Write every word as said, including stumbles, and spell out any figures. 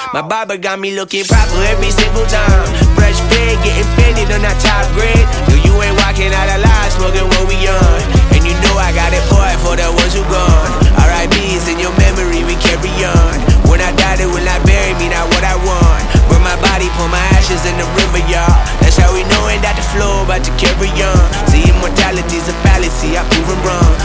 My barber got me looking proper every single time. Fresh pig, getting fitted on that top grade. No, you ain't walking out alive, smoking what we on. And you know I got it poured for the ones who gone. R I B's in your memory, we carry on. When I die, they will not bury me, not what I want. Burn my body, pour my ashes in the river, y'all. That's how we knowin' that the flow about to carry on. See, immortality's a fallacy, I prove 'em wrong.